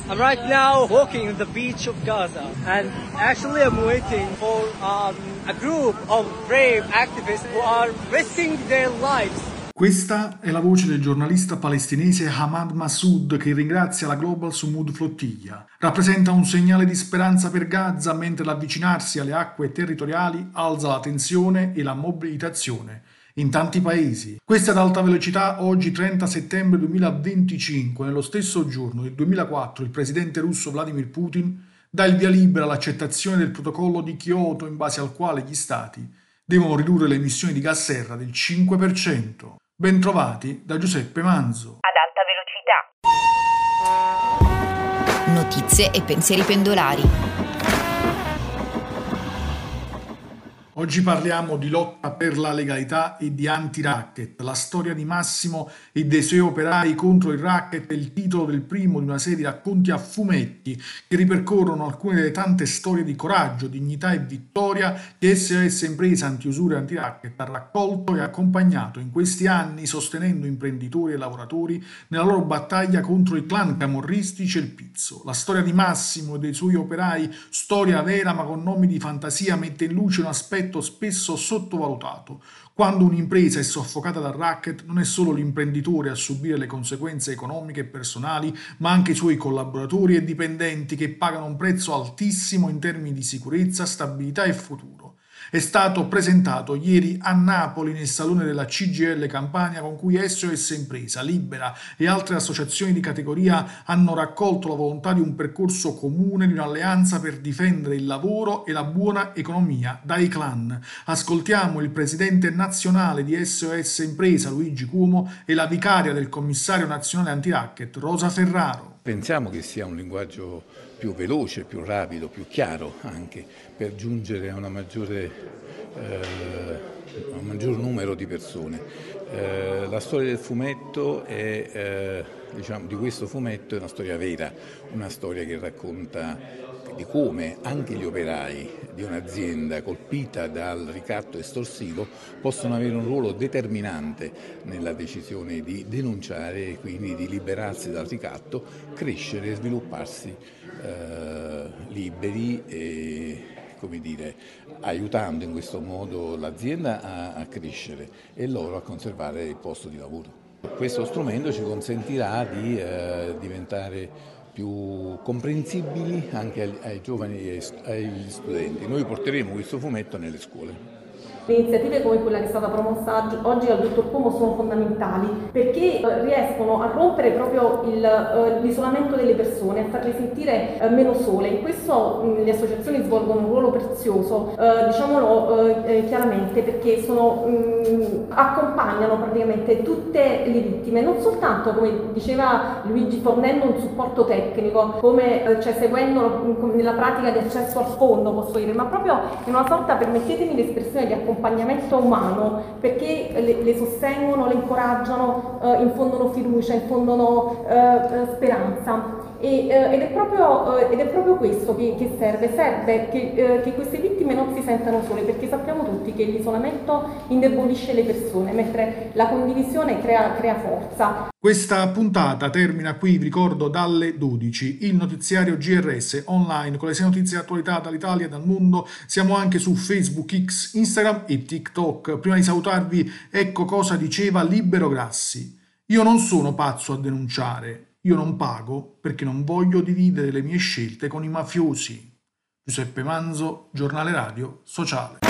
I'm right now walking on the beach of Gaza, and actually I'm waiting for a group of brave activists who are risking their lives. Questa è la voce del giornalista palestinese Ahmad Massoud che ringrazia la Global Sumud Flottiglia. Rappresenta un segnale di speranza per Gaza mentre l'avvicinarsi alle acque territoriali alza la tensione e la mobilitazione in tanti paesi. Questa ad alta velocità oggi 30 settembre 2025, nello stesso giorno del 2004, il presidente russo Vladimir Putin dà il via libera all'accettazione del protocollo di Kyoto in base al quale gli stati devono ridurre le emissioni di gas serra del 5%. Bentrovati da Giuseppe Manzo. Ad alta velocità. Notizie e pensieri pendolari. Oggi parliamo di lotta per la legalità e di anti-racket. La storia di Massimo e dei suoi operai contro il racket è il titolo del primo di una serie di racconti a fumetti che ripercorrono alcune delle tante storie di coraggio, dignità e vittoria che SOS Impresa Antiusura e Anti-Racket ha raccolto e accompagnato in questi anni, sostenendo imprenditori e lavoratori nella loro battaglia contro i clan camorristici e il pizzo. La storia di Massimo e dei suoi operai, storia vera ma con nomi di fantasia, mette in luce un aspetto spesso sottovalutato. Quando un'impresa è soffocata dal racket, non è solo l'imprenditore a subire le conseguenze economiche e personali, ma anche i suoi collaboratori e dipendenti che pagano un prezzo altissimo in termini di sicurezza, stabilità e futuro. È stato presentato ieri a Napoli nel salone della CGIL Campania, con cui SOS Impresa, Libera e altre associazioni di categoria hanno raccolto la volontà di un percorso comune, di un'alleanza per difendere il lavoro e la buona economia dai clan. Ascoltiamo il presidente nazionale di SOS Impresa Luigi Cuomo e la vicaria del commissario nazionale antiracket Rosa Ferraro. Pensiamo che sia un linguaggio più veloce, più rapido, più chiaro anche per giungere a un maggior numero di persone. La storia del fumetto di questo fumetto è una storia vera, una storia che racconta di come anche gli operai di un'azienda colpita dal ricatto estorsivo possono avere un ruolo determinante nella decisione di denunciare e quindi di liberarsi dal ricatto, crescere e svilupparsi liberi e, come dire, aiutando in questo modo l'azienda a crescere e loro a conservare il posto di lavoro. Questo strumento ci consentirà di diventare più comprensibili anche ai giovani e agli studenti. Noi porteremo questo fumetto nelle scuole. Iniziative come quella che è stata promossa oggi dal dottor Cuomo sono fondamentali perché riescono a rompere proprio l'isolamento delle persone, a farle sentire meno sole. In questo le associazioni svolgono un ruolo prezioso, diciamolo chiaramente, perché accompagnano praticamente tutte le vittime, non soltanto, come diceva Luigi, fornendo un supporto tecnico, come seguendo nella pratica di accesso al fondo, posso dire, ma proprio in una sorta, permettetemi l'espressione, di accompagnamento umano, perché le sostengono, le incoraggiano, infondono fiducia, infondono speranza. Ed è proprio questo che serve che queste vittime non si sentano sole, perché sappiamo tutti che l'isolamento indebolisce le persone, mentre la condivisione crea forza. Questa puntata termina qui, vi ricordo, dalle 12, il notiziario GRS online con le 6 notizie di attualità dall'Italia e dal mondo. Siamo anche su Facebook, X, Instagram e TikTok. Prima di salutarvi, ecco cosa diceva Libero Grassi. Io non sono pazzo a denunciare, io non pago perché non voglio dividere le mie scelte con i mafiosi. Giuseppe Manzo, Giornale Radio Sociale.